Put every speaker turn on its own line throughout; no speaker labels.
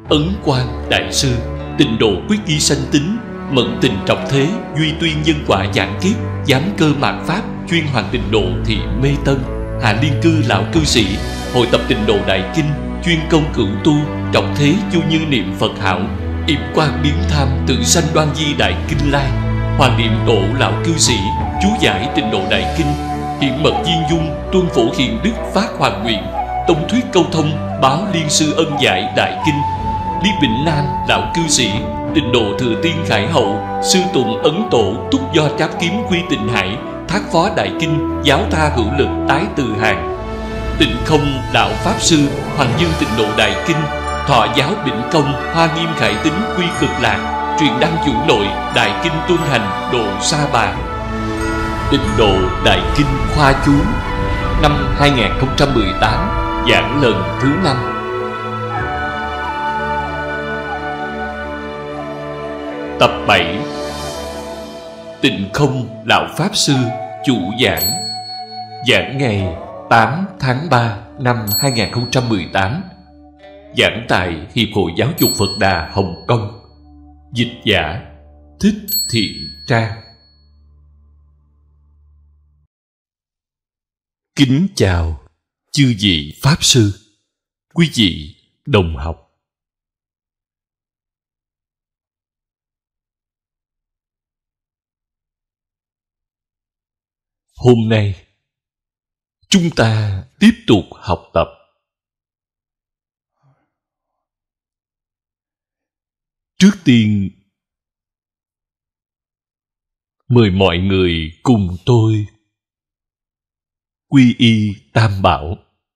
Ấn Quang Đại Sư, Tịnh độ quyết ghi sanh tính, mẫn tình trọng thế, duy tuyên nhân quả giảng kiếp, giám cơ mạt pháp, chuyên hoàn tịnh độ thị mê tân, hạ liên cư lão cư sĩ, hội tập tịnh độ đại kinh, chuyên công cửu tu, trọng thế chu như niệm Phật hảo, yểm quang biến tham, tự sanh đoan di đại kinh lai, hoàng niệm độ lão cư sĩ, chú giải tịnh độ đại kinh, hiện mật viên dung, tuân phổ hiện đức phát hoàng nguyện, tông thuyết câu thông, báo liên sư ân giải đại kinh, Lý Bình Nam lão cư sĩ, tịnh độ thừa tiên khải hậu, sư tụng ấn tổ, túc do tráp kiếm quy tịnh hải, thác phó đại kinh, giáo tha hữu lực tái từ hàng, Tịnh không đạo pháp sư, hoàng dương tịnh độ đại kinh, thọ giáo bỉnh công, hoa nghiêm khải tính quy cực lạc, truyền đăng chủ nội, đại kinh tuân hành độ sa bà. Tịnh độ đại kinh khoa chú năm 2018, giảng lần thứ 5. Tập 7. Tịnh không lão pháp sư chủ giảng. Giảng ngày 8 tháng 3 năm 2018. Giảng tại Hiệp hội Giáo dục Phật Đà Hồng Kông. Dịch giả Thích Thiện Trang. Kính chào chư vị Pháp Sư, quý vị đồng học. Hôm nay, chúng ta tiếp tục học tập. Trước tiên, mời mọi người cùng tôi quy y Tam Bảo.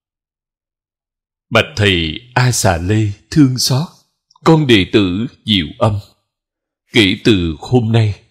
Bạch thầy A Xà Lê thương xót, con đệ tử Diệu Âm, kể từ hôm nay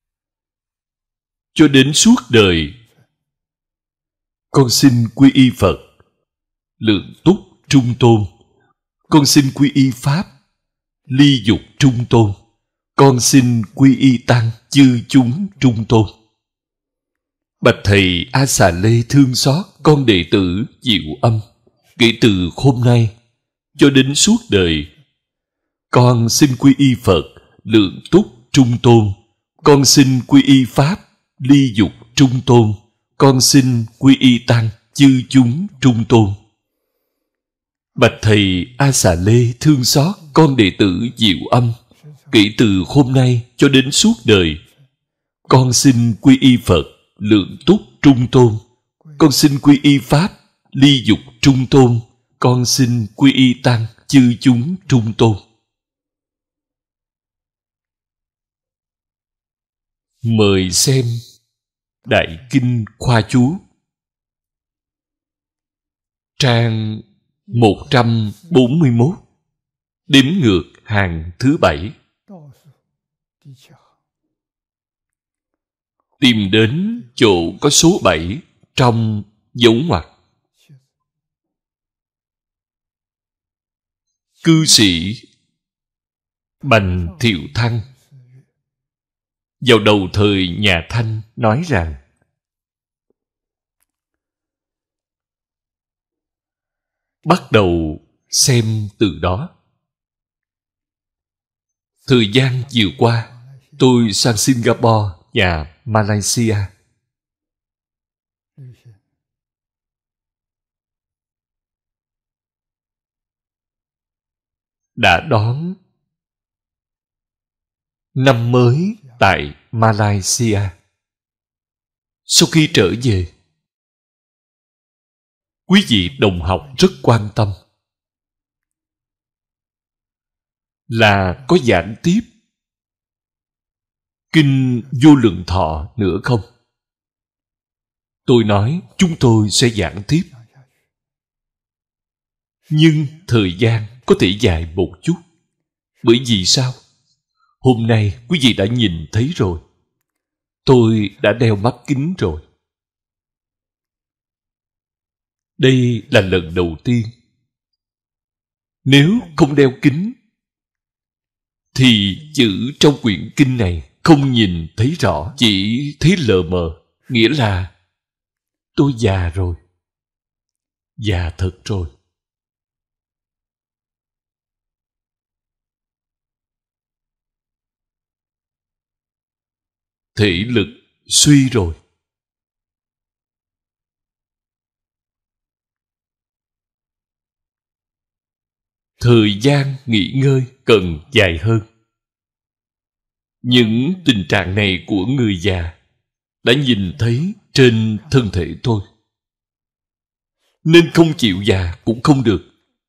cho đến suốt đời, con xin quy y Phật, Lượng Túc Trung Tôn. Con xin quy y Pháp, Ly Dục Trung Tôn. Con xin quy y Tăng, chư chúng Trung Tôn. Bạch thầy A Xà Lê thương xót, con đệ tử Diệu Âm, kể từ hôm nay cho đến suốt đời, con xin quy y Phật, Lượng Túc Trung Tôn. Con xin quy y Pháp, Ly Dục Trung Tôn. Con xin quy y Tăng, chư chúng Trung Tôn. Bạch thầy A Xà Lê thương xót, con đệ tử Diệu Âm, kể từ hôm nay cho đến suốt đời, con xin quy y Phật, Lượng Túc Trung Tôn. Con xin quy y Pháp, Ly Dục Trung Tôn. Con xin quy y Tăng, chư chúng Trung Tôn. Mời xem Đại Kinh Khoa Chú, trang 141, đếm ngược hàng thứ 7. Tìm đến chỗ có số 7 trong dấu ngoặc. Cư sĩ Bành Thiệu Thăng vào đầu thời nhà Thanh nói rằng: bắt đầu xem từ đó. Thời gian vừa qua, tôi sang Singapore và Malaysia. Đã đón năm mới tại Malaysia. Sau khi trở về, quý vị đồng học rất quan tâm là có giảng tiếp Kinh Vô Lượng Thọ nữa không? Tôi nói chúng tôi sẽ giảng tiếp, nhưng thời gian có thể dài một chút. Bởi vì sao? Hôm nay quý vị đã nhìn thấy rồi, tôi đã đeo mắt kính rồi. Đây là lần đầu tiên. Nếu không đeo kính thì chữ trong quyển kinh này không nhìn thấy rõ, chỉ thấy lờ mờ. Nghĩa là tôi già rồi. Già thật rồi. thể lực suy rồi. Thời gian nghỉ ngơi cần dài hơn. Những tình trạng này của người già đã nhìn thấy trên thân thể tôi, nên không chịu già cũng không được.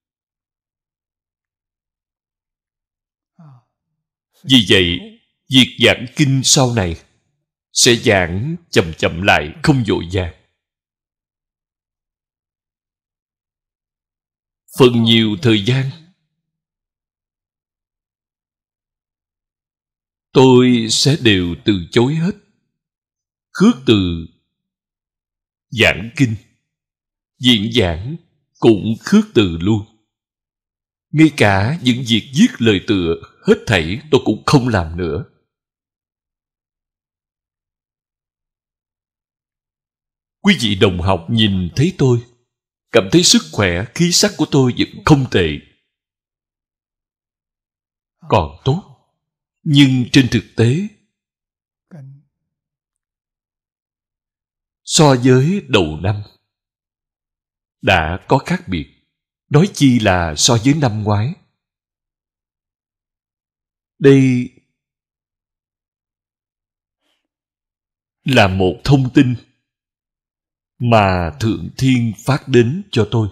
Vì vậy, việc giảng kinh sau này sẽ giảng chậm chậm lại, không vội vàng. Phần nhiều thời gian tôi sẽ đều từ chối hết, khước từ giảng kinh, diễn giảng cũng khước từ luôn. Ngay cả những việc viết lời tựa, hết thảy tôi cũng không làm nữa. Quý vị đồng học nhìn thấy tôi, cảm thấy sức khỏe, khí sắc của tôi vẫn không tệ, còn tốt. Nhưng trên thực tế, so với đầu năm đã có khác biệt, nói chi là so với năm ngoái. Đây là một thông tin mà Thượng Thiên phát đến cho tôi.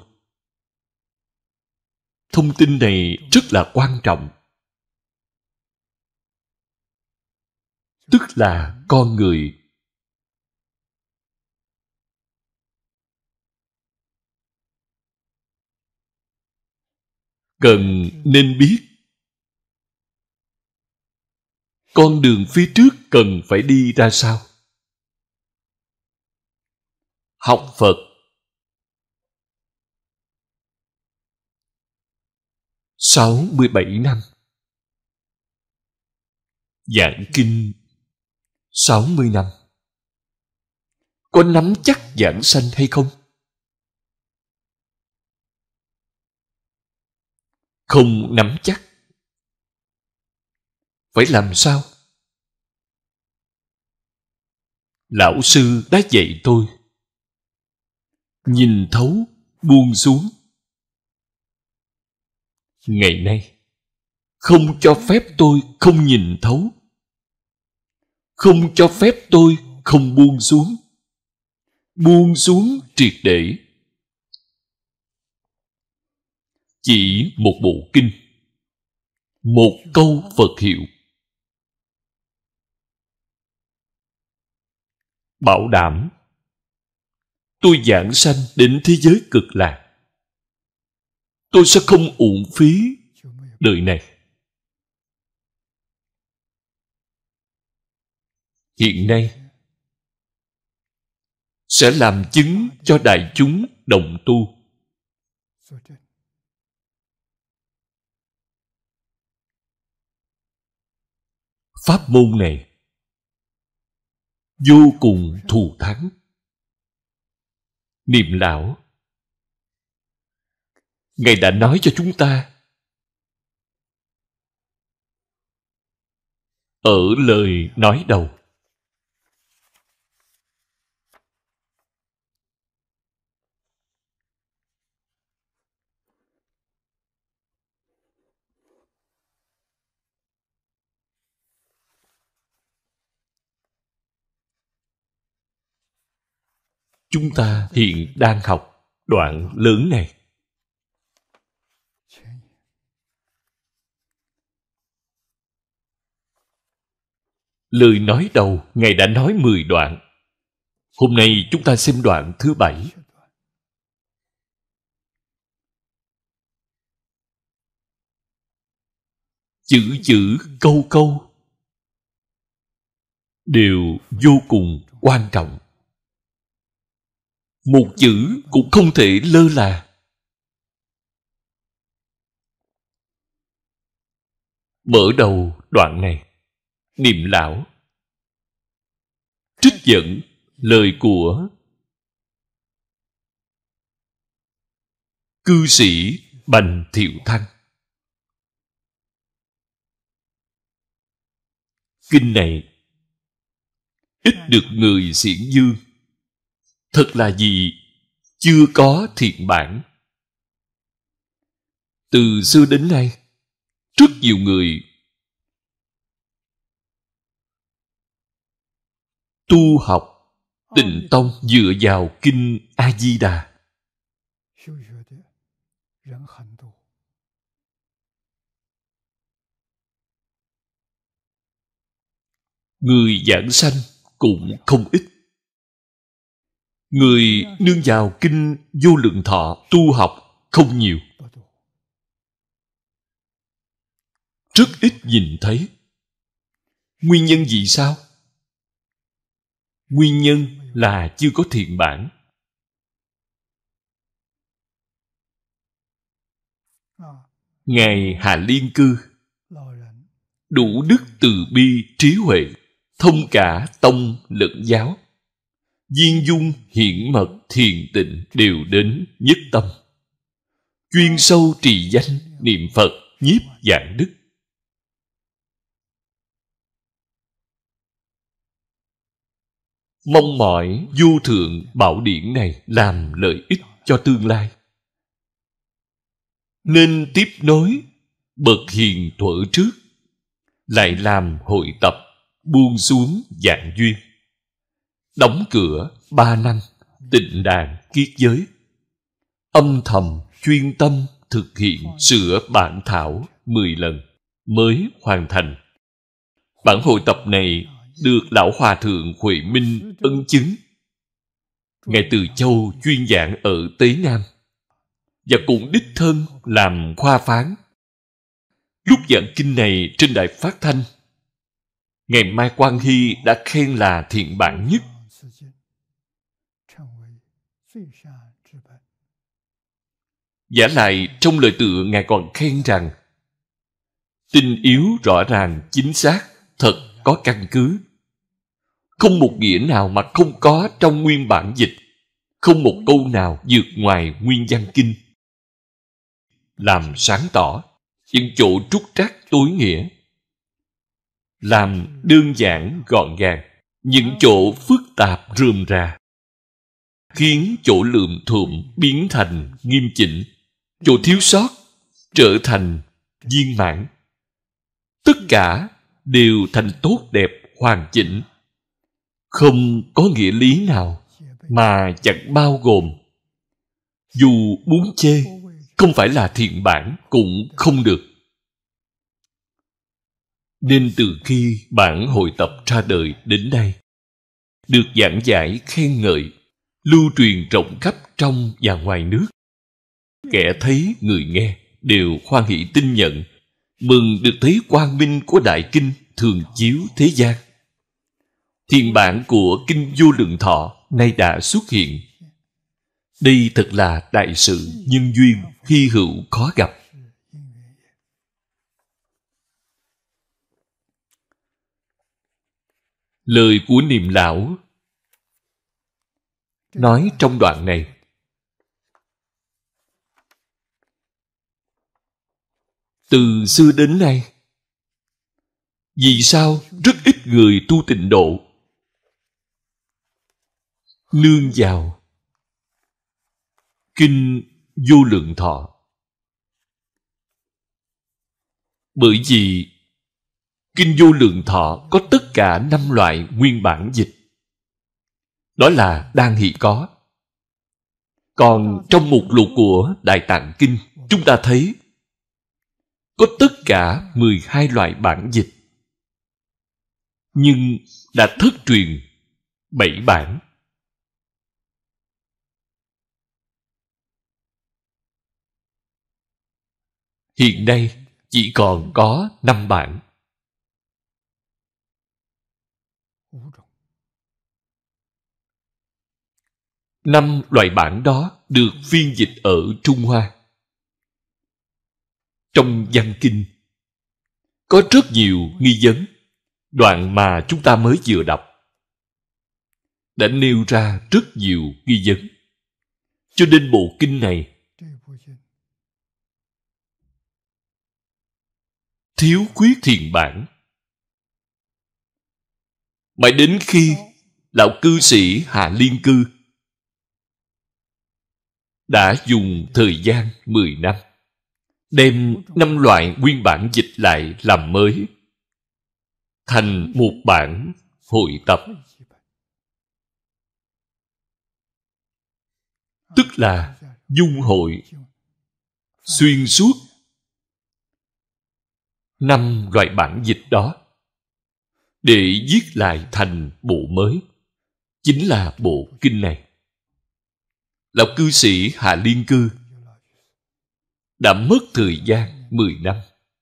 Thông tin này rất là quan trọng. Tức là con người cần nên biết con đường phía trước cần phải đi ra sao. Học Phật 67 năm, giảng kinh 60 năm, có nắm chắc giảng sanh hay không? Không nắm chắc. Phải làm sao? Lão sư đã dạy tôi nhìn thấu, buông xuống. Ngày nay không cho phép tôi không nhìn thấu, không cho phép tôi không buông xuống. Buông xuống triệt để. Chỉ một bộ kinh, một câu Phật hiệu, bảo đảm tôi giảng sanh đến thế giới cực lạc, tôi sẽ không uổng phí đời này. Hiện nay sẽ làm chứng cho đại chúng đồng tu. Pháp môn này vô cùng thù thắng. Niệm Lão, Ngài đã nói cho chúng ta ở lời nói đầu. Chúng ta hiện đang học đoạn lớn này. Lời nói đầu Ngài đã nói 10 đoạn. Hôm nay chúng ta xem đoạn thứ 7. Chữ chữ câu câu đều vô cùng quan trọng. Một chữ cũng không thể lơ là. Mở đầu đoạn này, Niệm Lão trích dẫn lời của cư sĩ Bành Thiệu Thanh. Kinh này ít được người xiển dương. Thật là gì? Chưa có thiện bản. Từ xưa đến nay, rất nhiều người tu học Tịnh Tông dựa vào kinh A Di Đà. Người giảng sanh cũng không ít. Người nương vào kinh Vô Lượng Thọ tu học không nhiều. Rất ít nhìn thấy. Nguyên nhân vì sao? Nguyên nhân là chưa có thiện bản. Ngài Hạ Liên Cư đủ đức từ bi trí huệ, thông cả tông lẫn giáo, viên dung hiển mật thiền tịnh đều đến nhất tâm, chuyên sâu trì danh niệm Phật nhiếp vạn đức. Mong mỏi vô thượng bảo điển này làm lợi ích cho tương lai, nên tiếp nối bậc hiền thuở trước, lại làm hội tập buông xuống vạn duyên, đóng cửa 3 năm tịnh đàn kiết giới, âm thầm chuyên tâm thực hiện sửa bản thảo 10 lần mới hoàn thành. Bản hội tập này được Lão Hòa Thượng Huệ Minh ân chứng. Ngài Từ Châu chuyên giảng ở Tế Nam và cũng đích thân làm khoa phán. Lúc giảng kinh này trên đài phát thanh, Ngài Mai Quang Hy đã khen là thiện bản nhất. Vả lại trong lời tựa Ngài còn khen rằng tinh yếu rõ ràng chính xác, thật có căn cứ. Không một nghĩa nào mà không có trong nguyên bản dịch, không một câu nào vượt ngoài nguyên văn kinh. Làm sáng tỏ những chỗ trúc trắc tối nghĩa, làm đơn giản gọn gàng những chỗ phức tạp rườm rà, khiến chỗ lượm thuộm biến thành nghiêm chỉnh, chỗ thiếu sót trở thành viên mãn. Tất cả đều thành tốt đẹp hoàn chỉnh, không có nghĩa lý nào mà chẳng bao gồm. Dù muốn chê không phải là thiện bản cũng không được. Nên từ khi bản hội tập ra đời đến nay, được giảng giải khen ngợi, lưu truyền rộng khắp trong và ngoài nước. Kẻ thấy người nghe đều hoan hỷ tin nhận, mừng được thấy quang minh của đại kinh thường chiếu thế gian. Thiện bản của kinh Vô Lượng Thọ nay đã xuất hiện. Đây thật là đại sự nhân duyên hy hữu khó gặp. Lời của Niệm Lão nói trong đoạn này: từ xưa đến nay, vì sao rất ít người tu tịnh độ nương vào kinh Vô Lượng Thọ? Bởi vì kinh Vô Lượng Thọ có tất cả 5 loại nguyên bản dịch. Đó là đang hiện có. Còn trong mục lục của Đại Tạng Kinh, chúng ta thấy có tất cả 12 loại bản dịch, nhưng đã thất truyền 7 bản. Hiện nay chỉ còn có 5 bản. 5 loại bản đó được phiên dịch ở Trung Hoa. Trong văn kinh có rất nhiều nghi vấn. Đoạn mà chúng ta mới vừa đọc đã nêu ra rất nhiều nghi vấn. Cho nên bộ kinh này thiếu khuyết thiện bản. Mãi đến khi Lão cư sĩ Hạ Liên Cư đã dùng thời gian 10 năm đem 5 loại nguyên bản dịch lại làm mới thành một bản hội tập, tức là dung hội xuyên suốt 5 loại bản dịch đó để viết lại thành bộ mới, chính là bộ kinh này. Lão cư sĩ Hạ Liên Cư đã mất thời gian 10 năm.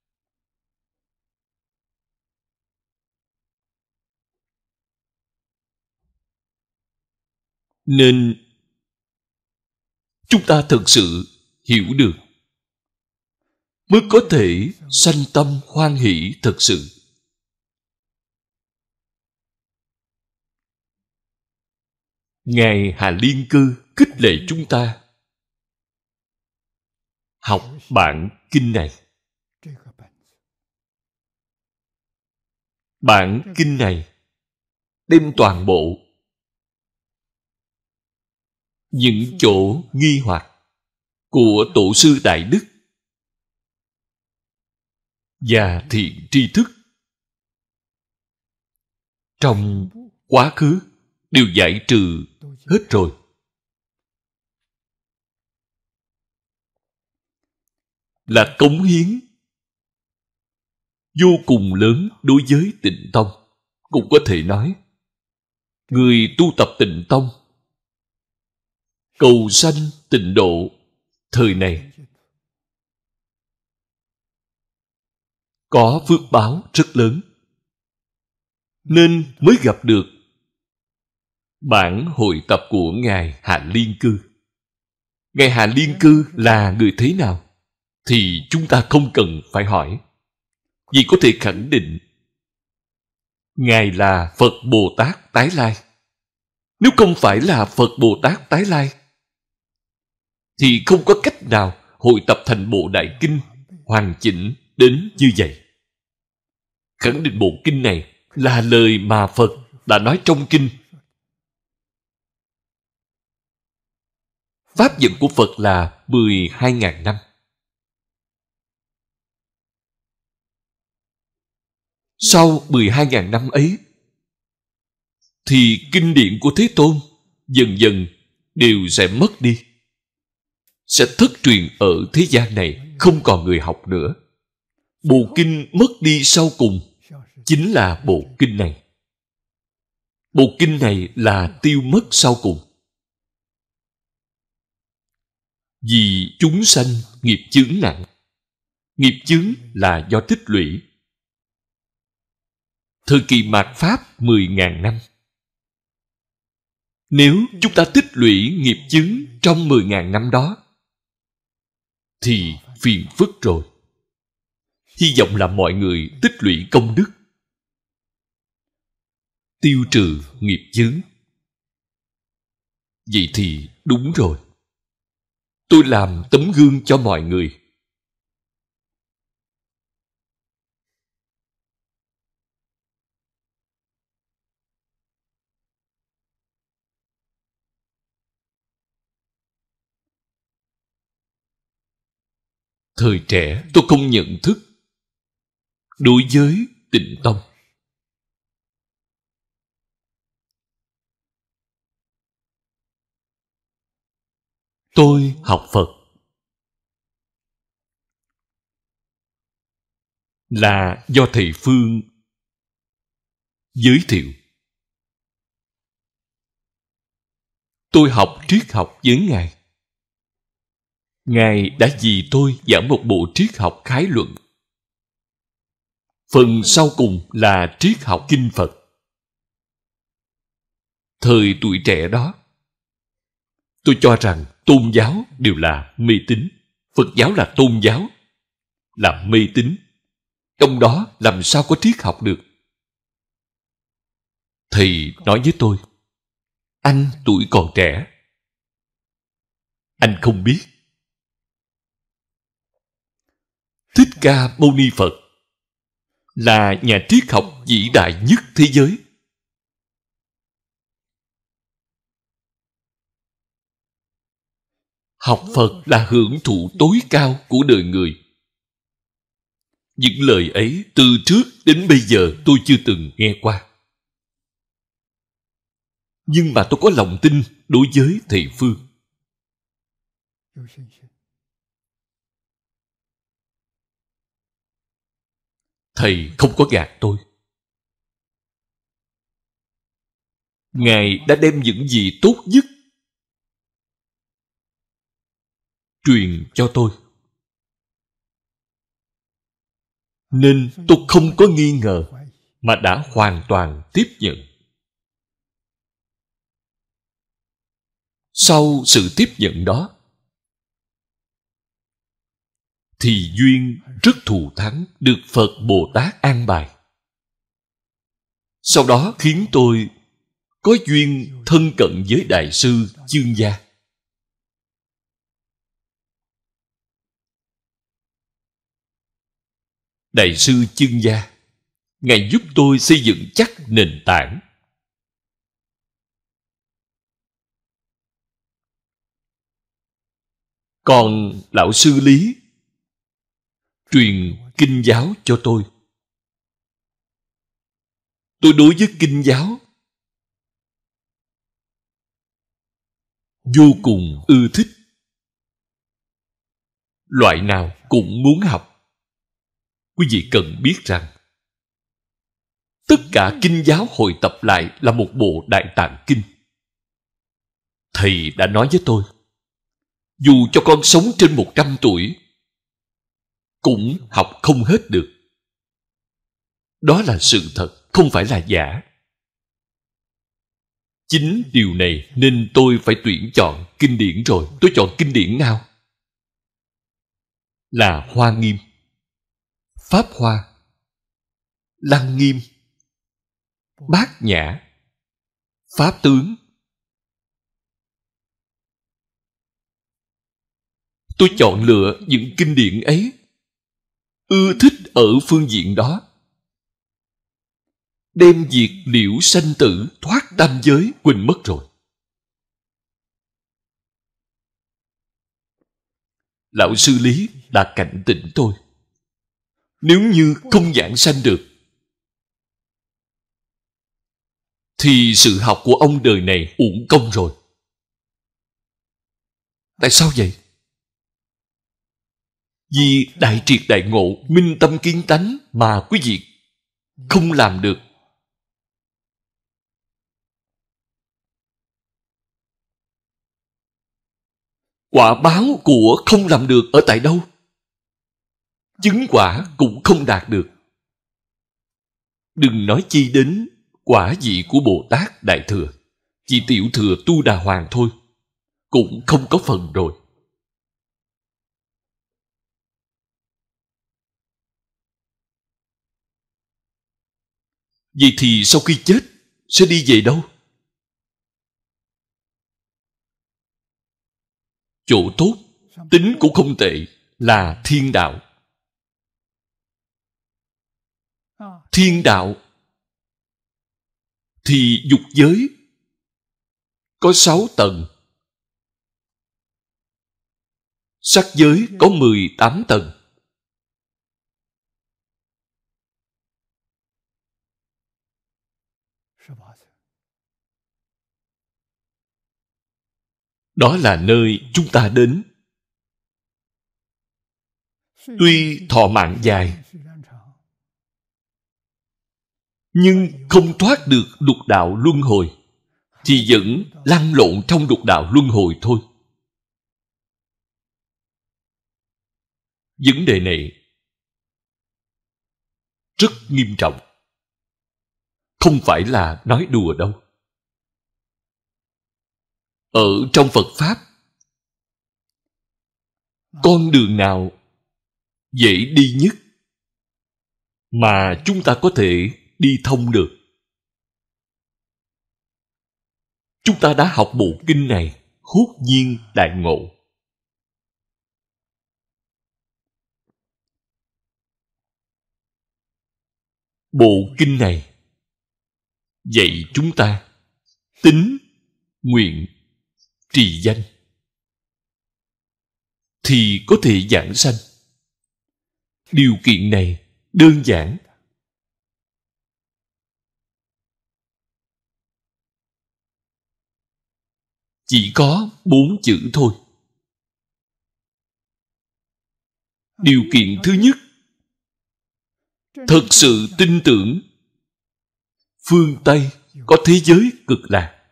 Nên chúng ta thực sự hiểu được mới có thể sanh tâm hoan hỷ thật sự. Ngài Hạ Liên Cư khích lệ chúng ta học bản kinh này. Bản kinh này đem toàn bộ những chỗ nghi hoặc của tổ sư Đại Đức và thiện tri thức trong quá khứ đều giải trừ hết rồi. Là cống hiến vô cùng lớn đối với Tịnh Tông. Cũng có thể nói, người tu tập Tịnh Tông cầu sanh tịnh độ thời này có phước báo rất lớn, nên mới gặp được bản hội tập của Ngài Hạ Liên Cư. Ngài Hạ Liên Cư là người thế nào thì chúng ta không cần phải hỏi, vì có thể khẳng định Ngài là Phật Bồ Tát tái lai. Nếu không phải là Phật Bồ Tát tái lai thì không có cách nào hội tập thành bộ Đại Kinh hoàn chỉnh đến như vậy. Khẳng định bộ kinh này là lời mà Phật đã nói trong kinh. Pháp vận của Phật là 12.000 năm. Sau 12.000 năm ấy thì kinh điển của Thế Tôn dần dần đều sẽ mất đi, sẽ thất truyền ở thế gian này, không còn người học nữa. Bộ kinh mất đi sau cùng chính là bộ kinh này. Bộ kinh này là tiêu mất sau cùng. Vì chúng sanh nghiệp chướng nặng. Nghiệp chướng là do tích lũy. Thời kỳ mạt Pháp 10.000 năm. Nếu chúng ta tích lũy nghiệp chướng trong 10.000 năm đó thì phiền phức rồi. Hy vọng là mọi người tích lũy công đức, tiêu trừ nghiệp chướng. Vậy thì đúng rồi. Tôi làm tấm gương cho mọi người. Thời trẻ tôi không nhận thức đối với Tịnh Tông. Tôi học Phật là do Thầy Phương giới thiệu. Tôi học triết học với Ngài. Ngài đã vì tôi giảng một bộ triết học khái luận. Phần sau cùng là triết học kinh Phật. Thời tuổi trẻ đó, tôi cho rằng tôn giáo đều là mê tín. Phật giáo là tôn giáo, là mê tín. Trong đó làm sao có triết học được? Thầy nói với tôi, anh tuổi còn trẻ, anh không biết. Thích Ca Mâu Ni Phật là nhà triết học vĩ đại nhất thế giới. Học Phật là hưởng thụ tối cao của đời người. Những lời ấy từ trước đến bây giờ tôi chưa từng nghe qua. Nhưng mà tôi có lòng tin đối với thầy Phương. Thầy không có gạt tôi. Ngài đã đem những gì tốt nhất truyền cho tôi, nên tôi không có nghi ngờ mà đã hoàn toàn tiếp nhận. Sau sự tiếp nhận đó thì duyên rất thù thắng được Phật Bồ Tát an bài. Sau đó khiến tôi có duyên thân cận với Đại sư Chương Gia. Đại sư Chương Gia, Ngài giúp tôi xây dựng chắc nền tảng. Còn Lão sư Lý truyền kinh giáo cho tôi. Tôi đối với kinh giáo vô cùng ưa thích. Loại nào cũng muốn học. Quý vị cần biết rằng tất cả kinh giáo hội tập lại là một bộ Đại Tạng Kinh. Thầy đã nói với tôi, dù cho con sống trên 100 tuổi cũng học không hết được. Đó là sự thật, không phải là giả. Chính điều này nên tôi phải tuyển chọn kinh điển rồi. Tôi chọn kinh điển nào? Là Hoa Nghiêm, Pháp Hoa, Lăng Nghiêm, Bát Nhã, Pháp Tướng. Tôi chọn lựa những kinh điển ấy, ưa thích ở phương diện đó. Đem việc liễu sanh tử, thoát tam giới quên mất rồi. Lão sư Lý đã cảnh tỉnh tôi. Nếu như không giảng sanh được thì sự học của ông đời này uổng công rồi. Tại sao vậy? Vì đại triệt đại ngộ, minh tâm kiến tánh mà quý vị không làm được. Quả báo của không làm được ở tại đâu? Chứng quả cũng không đạt được. Đừng nói chi đến quả vị của Bồ Tát Đại Thừa. Chỉ tiểu thừa Tu Đà Hoàng thôi cũng không có phần rồi. Vậy thì sau khi chết sẽ đi về đâu? Chỗ tốt, tính cũng không tệ, là thiên đạo. Thiên đạo thì dục giới có 6 tầng, sắc giới có 18 tầng. Đó là nơi chúng ta đến. Tuy thọ mạng dài nhưng không thoát được lục đạo luân hồi, thì vẫn lăn lộn trong lục đạo luân hồi thôi. Vấn đề này rất nghiêm trọng, không phải là nói đùa đâu. Ở trong Phật Pháp, con đường nào dễ đi nhất mà chúng ta có thể đi thông được? Chúng ta đã học bộ kinh này, Hốt Nhiên Đại Ngộ. Bộ kinh này dạy chúng ta tín, nguyện, trì danh. thì có thể giảng sanh. Điều kiện này đơn giản. Chỉ có 4 chữ thôi. Điều kiện thứ nhất, thật sự tin tưởng phương Tây có thế giới cực lạc.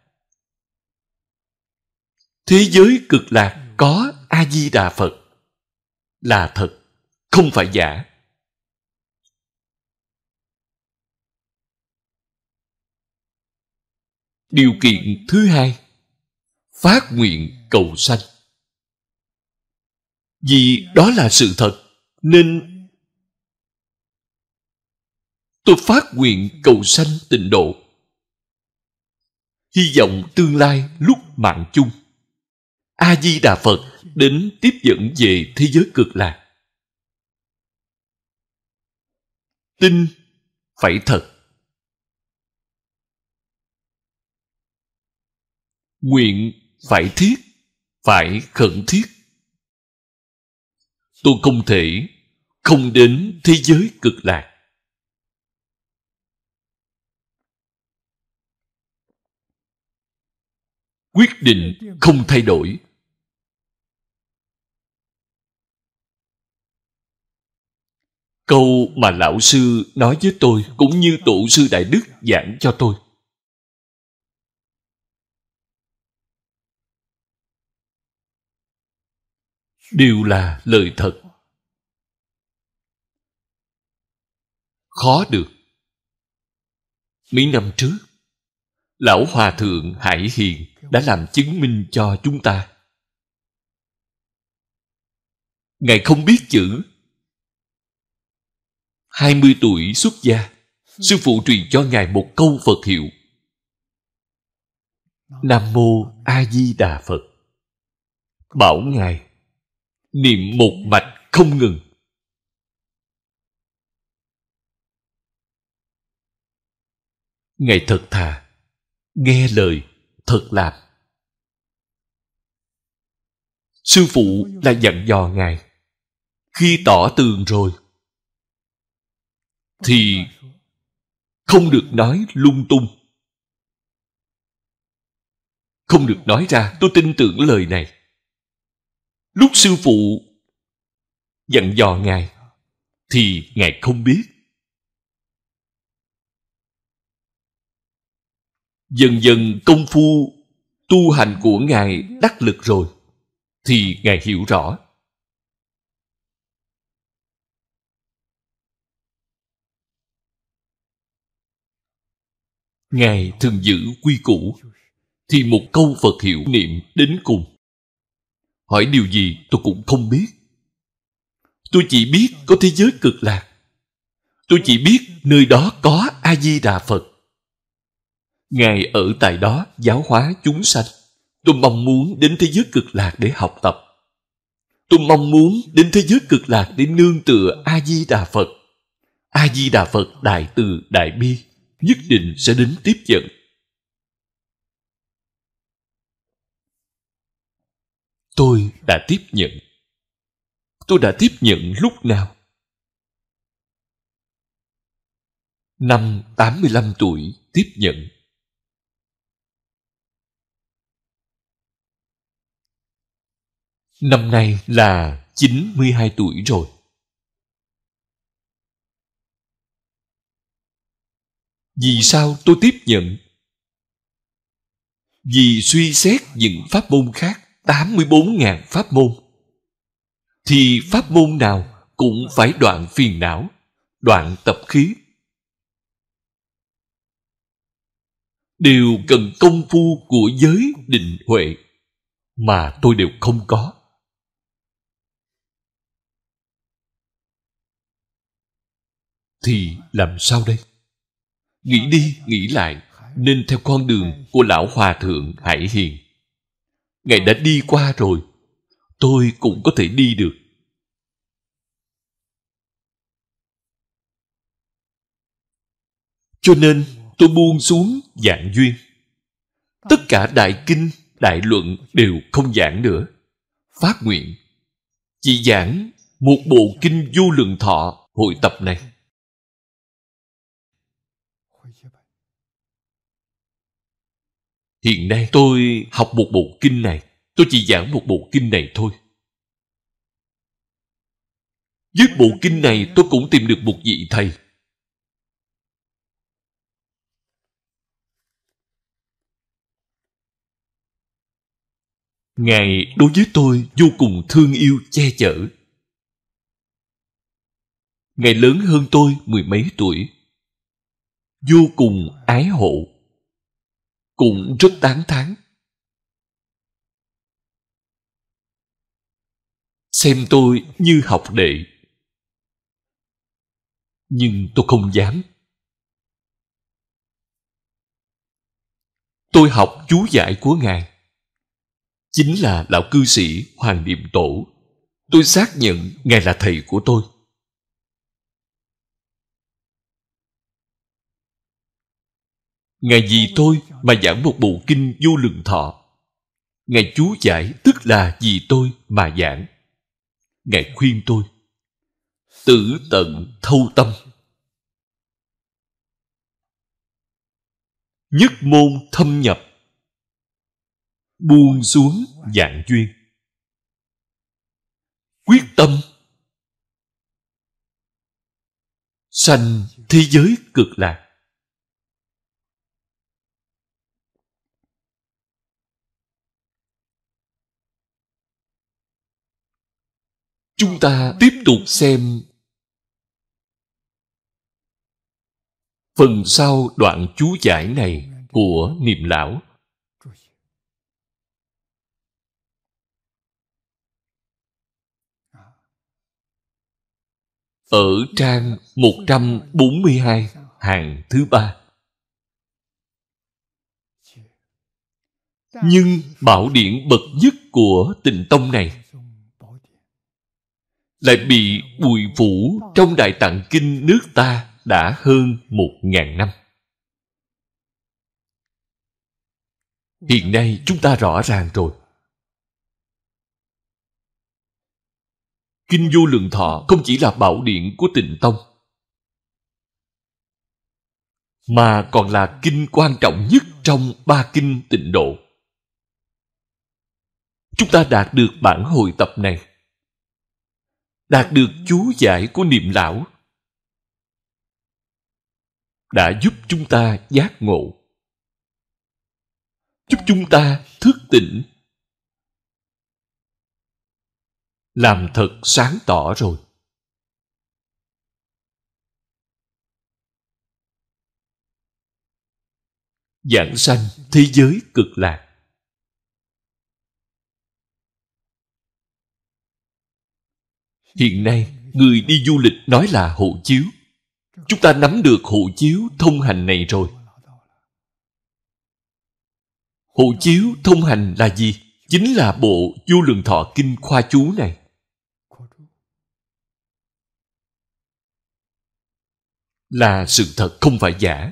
Thế giới cực lạc có A-di-đà Phật là thật, không phải giả. Điều kiện thứ hai, phát nguyện cầu sanh. Vì đó là sự thật, nên tôi phát nguyện cầu sanh tịnh độ. Hy vọng tương lai lúc mạng chung, A-di-đà Phật đến tiếp dẫn về thế giới cực lạc. Tin phải thật. Nguyện phải thiết, phải khẩn thiết. Tôi không thể không đến thế giới cực lạc. Quyết định không thay đổi. Câu mà lão sư nói với tôi cũng như tổ sư Đại Đức giảng cho tôi. Đều là lời thật. Khó được. Mấy năm trước, Lão Hòa Thượng Hải Hiền đã làm chứng minh cho chúng ta. Ngài không biết chữ. 20 tuổi xuất gia, sư phụ truyền cho Ngài một câu Phật hiệu: Nam Mô A Di Đà Phật. Bảo Ngài niệm một mạch không ngừng. Ngài thật thà, nghe lời, thật làm. Sư phụ là dặn dò Ngài, khi tỏ tường rồi thì không được nói lung tung. Không được nói ra tôi tin tưởng lời này. Lúc sư phụ dặn dò Ngài thì Ngài không biết. Dần dần công phu tu hành của Ngài đắc lực rồi thì Ngài hiểu rõ. Ngài thường giữ quy củ, thì một câu Phật hiệu niệm đến cùng. Hỏi điều gì tôi cũng không biết. Tôi chỉ biết có thế giới cực lạc. Tôi chỉ biết nơi đó có A-di-đà Phật. Ngài ở tại đó giáo hóa chúng sanh. Tôi mong muốn đến thế giới cực lạc để học tập. Tôi mong muốn đến thế giới cực lạc để nương tựa A-di-đà Phật. A-di-đà Phật đại từ đại bi, nhất định sẽ đến tiếp dẫn. Tôi đã tiếp nhận. Tôi đã tiếp nhận lúc nào? Năm 85 tuổi tiếp nhận. Năm nay là 92 tuổi rồi. Vì sao tôi tiếp nhận? Vì suy xét những pháp môn khác, 84.000 pháp môn, thì pháp môn nào cũng phải đoạn phiền não, đoạn tập khí. Đều cần công phu của giới định huệ, mà tôi đều không có. Thì làm sao đây? Nghĩ đi nghĩ lại, nên theo con đường của Lão Hòa Thượng Hải Hiền. Ngài đã đi qua rồi, tôi cũng có thể đi được. Cho nên tôi buông xuống giảng duyên. Tất cả đại kinh, đại luận đều không giảng nữa. Phát nguyện chỉ giảng một bộ kinh Vô Lượng Thọ hội tập này. Hiện nay tôi học một bộ kinh này, tôi chỉ giảng một bộ kinh này thôi. Với bộ kinh này tôi cũng tìm được một vị thầy. Ngài đối với tôi vô cùng thương yêu che chở. Ngài lớn hơn tôi mười mấy tuổi, vô cùng ái hộ, cũng rất tán thán. Xem tôi như học đệ, nhưng tôi không dám. Tôi học chú giải của Ngài, chính là lão cư sĩ Hoàng Niệm Tổ. Tôi xác nhận Ngài là thầy của tôi. Ngài vì tôi mà giảng một bộ kinh Vô Lượng Thọ. Ngài chú giải tức là vì tôi mà giảng. Ngài khuyên tôi tử tận thâu tâm, nhất môn thâm nhập, buông xuống vạn duyên, quyết tâm sanh thế giới cực lạc. Chúng ta tiếp tục xem phần sau đoạn chú giải này của Niệm Lão. Ở trang 142 hàng thứ 3. Nhưng bảo điển bậc nhất của Tịnh Tông này lại bị bụi phủ trong Đại Tạng Kinh nước ta đã hơn 1000 năm. Hiện nay chúng ta rõ ràng rồi. Kinh Vô Lượng Thọ không chỉ là bảo điển của Tịnh Tông, mà còn là kinh quan trọng nhất trong 3 kinh Tịnh Độ. Chúng ta đạt được bản hội tập này, đạt được chú giải của Niệm Lão, đã giúp chúng ta giác ngộ, giúp chúng ta thức tỉnh, làm thật sáng tỏ rồi. Giảng sanh thế giới cực lạc. Hiện nay, người đi du lịch nói là hộ chiếu. Chúng ta nắm được hộ chiếu thông hành này rồi. Hộ chiếu thông hành là gì? Chính là bộ Vô Lượng Thọ Kinh khoa chú này. Là sự thật, không phải giả.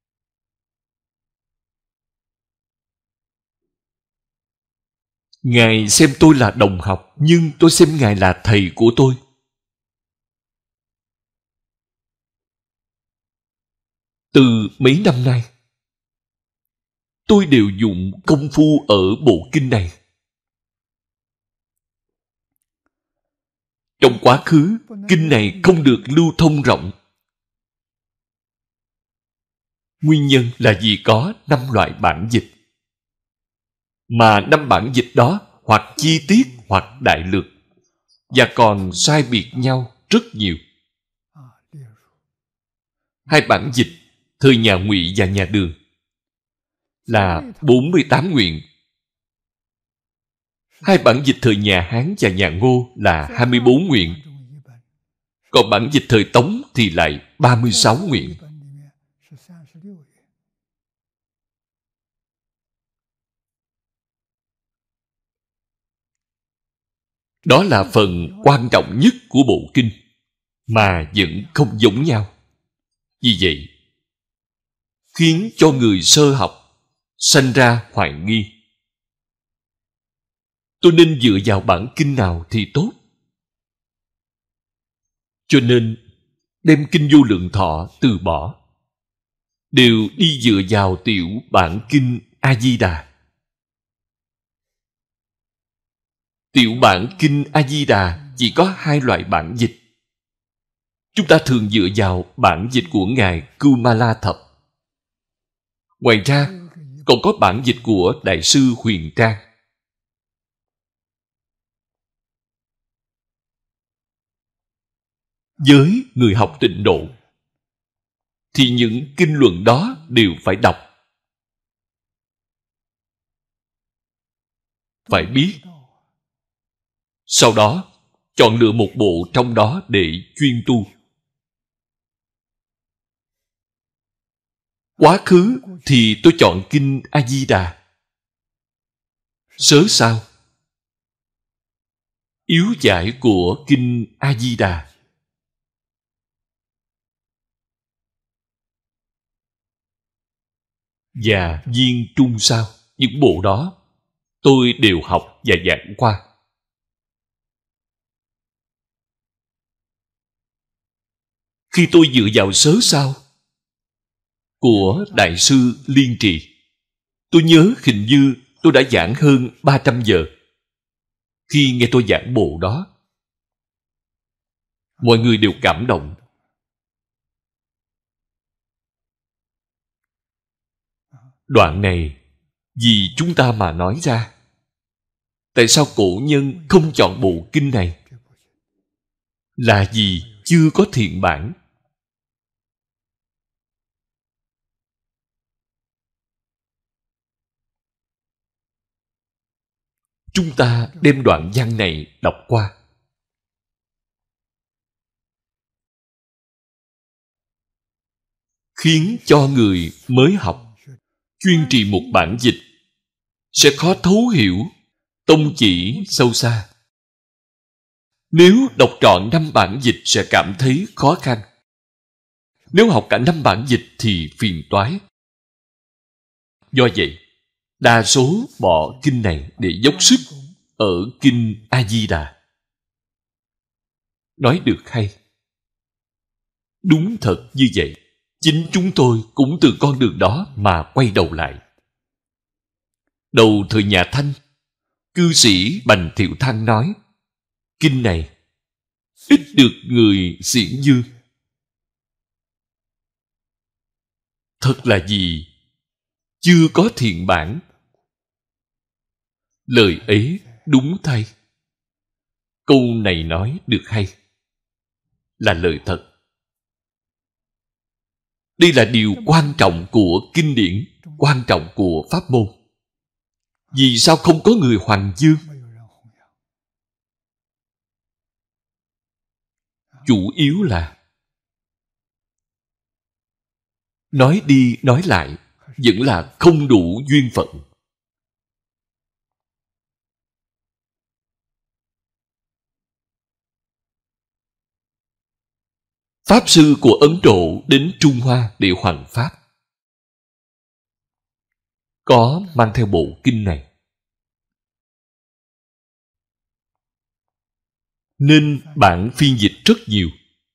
Ngài xem tôi là đồng học, nhưng tôi xem Ngài là thầy của tôi. Từ mấy năm nay, tôi đều dụng công phu ở bộ kinh này. Trong quá khứ, kinh này không được lưu thông rộng. Nguyên nhân là vì có 5 loại bản dịch. Mà 5 bản dịch đó hoặc chi tiết hoặc đại lược, và còn sai biệt nhau rất nhiều. 2 bản dịch thời nhà Ngụy và nhà Đường là 48 nguyện. 2 bản dịch thời nhà Hán và nhà Ngô là 24 nguyện. Còn bản dịch thời Tống thì lại 36 nguyện. Đó là phần quan trọng nhất của bộ kinh, mà vẫn không giống nhau. Vì vậy, khiến cho người sơ học sanh ra hoài nghi. Tôi nên dựa vào bản kinh nào thì tốt? Cho nên đem kinh Vô Lượng Thọ từ bỏ, đều đi dựa vào tiểu bản kinh A Di Đà. Tiểu bản kinh A Di Đà chỉ có 2 loại bản dịch. Chúng ta thường dựa vào bản dịch của Ngài Kumala Thập. Ngoài ra còn có bản dịch của Đại sư Huyền Trang. Với người học Tịnh Độ thì những kinh luận đó đều phải đọc, phải biết. Sau đó chọn lựa một bộ trong đó để chuyên tu. Quá khứ thì tôi chọn kinh A Di Đà. Sớ sao? Yếu giải của kinh A Di Đà. Và viên trung sao? Những bộ đó tôi đều học và giảng qua. Khi tôi dựa vào sớ sao của Đại sư Liên Trì, tôi nhớ hình như tôi đã giảng hơn 300 giờ. Khi nghe tôi giảng bộ đó, mọi người đều cảm động. Đoạn này vì chúng ta mà nói ra. Tại sao cổ nhân không chọn bộ kinh này? Là vì chưa có thiện bản. Chúng ta đem đoạn văn này đọc qua. Khiến cho người mới học chuyên trì một bản dịch sẽ khó thấu hiểu tông chỉ sâu xa. Nếu đọc trọn 5 bản dịch sẽ cảm thấy khó khăn. Nếu học cả 5 bản dịch thì phiền toái. Do vậy, đa số bỏ kinh này để dốc sức ở kinh A-di-đà. Nói được hay. Đúng thật như vậy. Chính chúng tôi cũng từ con đường đó mà quay đầu lại. Đầu thời nhà Thanh, cư sĩ Bành Thiệu Thăng nói, kinh này ít được người xiển dương. Thật là gì? Chưa có thiện bản. Lời ấy đúng thay. Câu này nói được hay. Là lời thật. Đây là điều quan trọng của kinh điển, quan trọng của pháp môn. Vì sao không có người hoằng dương? Chủ yếu là nói đi nói lại vẫn là không đủ duyên phận. Pháp sư của Ấn Độ đến Trung Hoa để hoằng pháp, có mang theo bộ kinh này. Nên bản phiên dịch rất nhiều.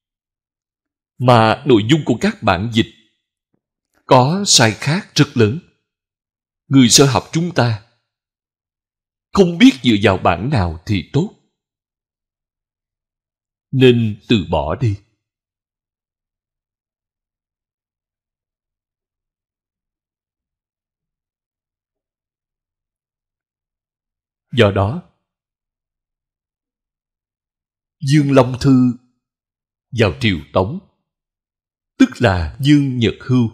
Mà nội dung của các bản dịch có sai khác rất lớn. Người sơ học chúng ta không biết dựa vào bản nào thì tốt, nên từ bỏ đi. Do đó, Dương Long Thư vào triều Tống, tức là Dương Nhật Hưu.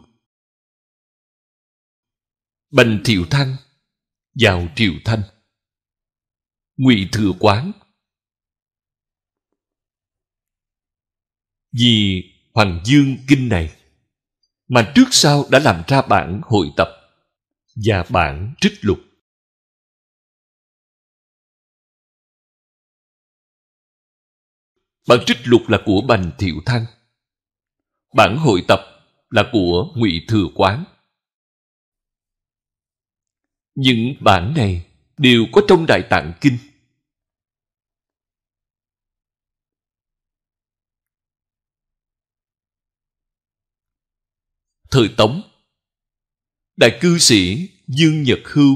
Bành Thiệu Thăng vào triều Thanh. Ngụy Thừa Quán vì Hoằng Dương kinh này mà trước sau đã làm ra bản hội tập và bản trích lục. Bản trích lục là của Bành Thiệu Thăng. Bản hội tập là của Ngụy Thừa Quán. Những bản này đều có trong Đại Tạng Kinh. Thời Tống, đại cư sĩ Dương Nhật Hưu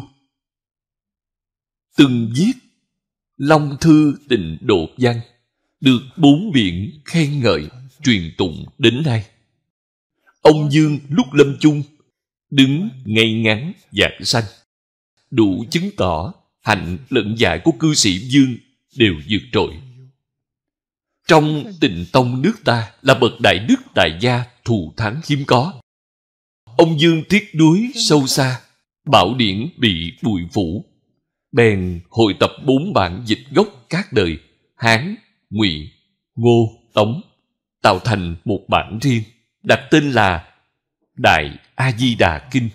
từng viết Long Thư Tịnh Độ Văn, được 4 biển khen ngợi, truyền tụng đến nay. Ông Dương lúc lâm chung đứng ngay ngắn giảng sanh, đủ chứng tỏ hạnh lẫn dạy của cư sĩ Dương đều vượt trội. Trong Tịnh Tông nước ta là bậc đại đức đại gia thù thắng hiếm có. Ông Dương tiếc nuối sâu xa, bảo điển bị bụi phủ, bèn hội tập 4 bản dịch gốc các đời Hán, Ngụy, Ngô, Tống, tạo thành một bản riêng, đặt tên là Đại A Di Đà Kinh.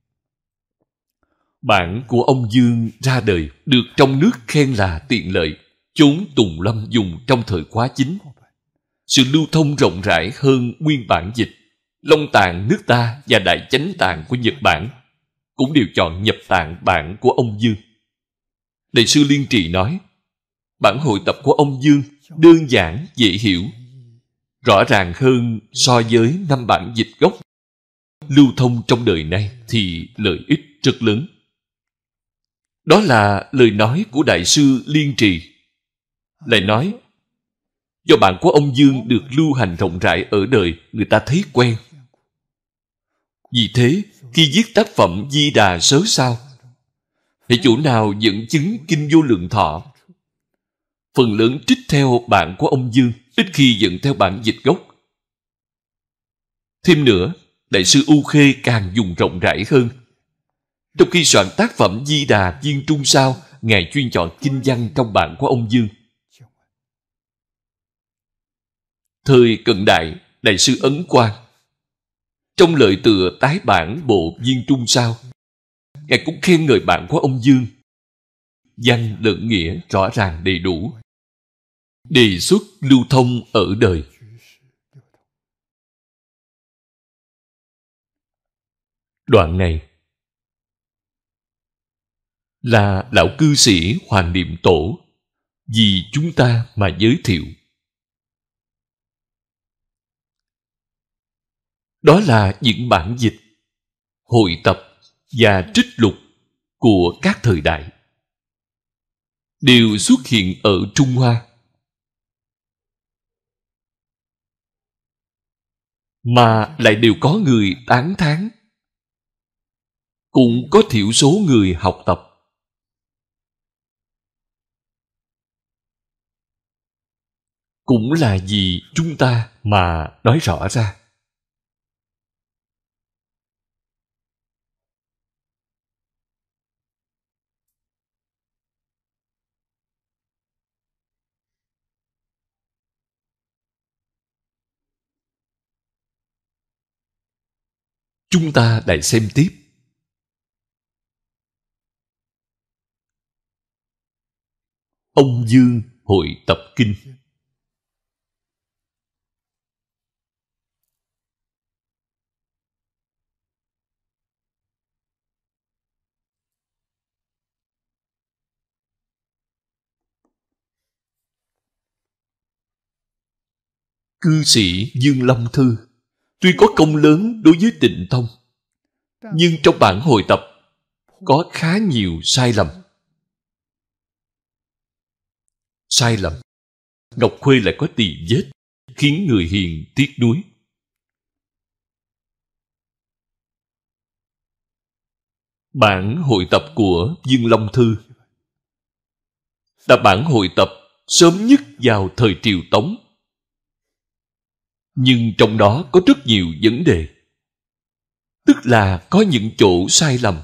Bản của ông Dương ra đời được trong nước khen là tiện lợi, chốn tùng lâm dùng trong thời khóa chính. Sự lưu thông rộng rãi hơn nguyên bản dịch. Long Tạng nước ta và Đại Chánh Tạng của Nhật Bản cũng đều chọn nhập tạng bản của ông Dương. Đại sư Liên Trì nói, bản hội tập của ông Dương đơn giản, dễ hiểu, rõ ràng hơn so với 5 bản dịch gốc. Lưu thông trong đời nay thì lợi ích rất lớn. Đó là lời nói của Đại sư Liên Trì. Lại nói, do bản của ông Dương được lưu hành rộng rãi ở đời, người ta thấy quen. Vì thế, khi viết tác phẩm Di Đà Sớ Sao, thì chỗ nào dẫn chứng Kinh Vô Lượng Thọ, phần lớn trích theo bản của ông Dương, ít khi dẫn theo bản dịch gốc. Thêm nữa, Đại sư U Khê càng dùng rộng rãi hơn. Trong khi soạn tác phẩm Di Đà Viên Trung Sao, Ngài chuyên chọn kinh văn trong bản của ông Dương. Thời cận đại, Đại sư Ấn Quang trong lợi tựa tái bản bộ Viên Trung Sao, Ngài cũng khen ngợi bản của ông Dương. Văn lẫn nghĩa rõ ràng đầy đủ, đề xuất lưu thông ở đời. Đoạn này là lão cư sĩ Hoàng Niệm Tổ vì chúng ta mà giới thiệu. Đó là những bản dịch, hội tập và trích lục của các thời đại, đều xuất hiện ở Trung Hoa, mà lại đều có người tán thán, cũng có thiểu số người học tập. Cũng là vì chúng ta mà nói rõ ra. Chúng ta lại xem tiếp. Ông Dương hội tập kinh. Cư sĩ Dương Long Thư tuy có công lớn đối với Tịnh Tông, nhưng trong bản hội tập có khá nhiều sai lầm. Sai lầm, Ngọc Khuê lại có tỳ vết, khiến người hiền tiếc nuối. Bản hội tập của Dương Long Thư là bản hội tập sớm nhất vào thời Triều Tống, nhưng trong đó có rất nhiều vấn đề, tức là có những chỗ sai lầm.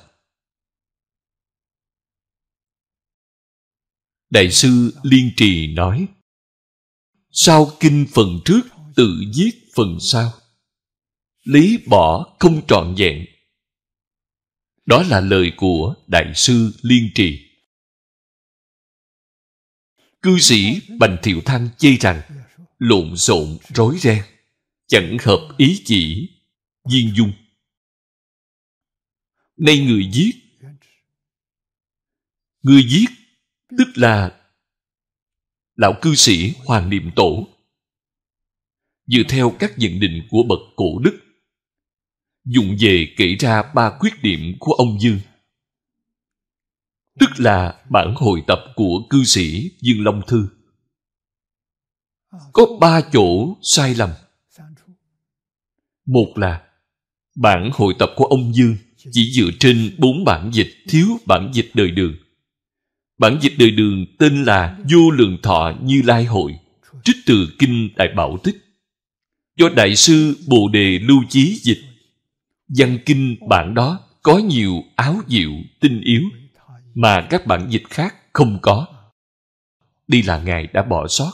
Đại sư Liên Trì nói, sao kinh phần trước tự viết phần sau, lý bỏ không trọn vẹn. Đó là lời của Đại sư Liên Trì. Cư sĩ Bành Thiệu Thanh chê rằng lộn xộn rối ren, chẳng hợp ý chỉ viên dung. Nay người viết tức là lão cư sĩ Hoàng Niệm Tổ, dựa theo các nhận định của bậc cổ đức, dụng về kể ra 3 khuyết điểm của ông Dương, tức là bản hội tập của cư sĩ Dương Long Thư. Có 3 chỗ sai lầm. Một là bản hội tập của ông Dương chỉ dựa trên 4 bản dịch, thiếu bản dịch đời Đường. Bản dịch đời Đường tên là Vô Lượng Thọ Như Lai Hội, trích từ Kinh Đại Bảo Tích, do Đại sư Bồ Đề Lưu Chí dịch. Văn kinh bản đó có nhiều áo diệu, tinh yếu mà các bản dịch khác không có. Đây là Ngài đã bỏ sót.